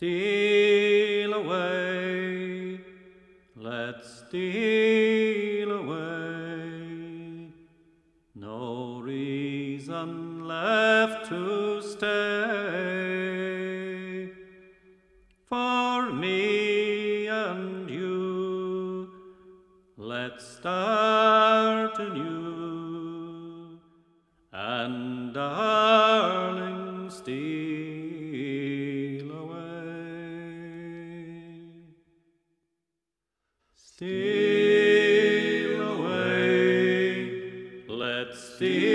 Steal away, let's steal away. No reason left to stay. For me and you, let's start anew. And darling, steal away. Steal away, let's steal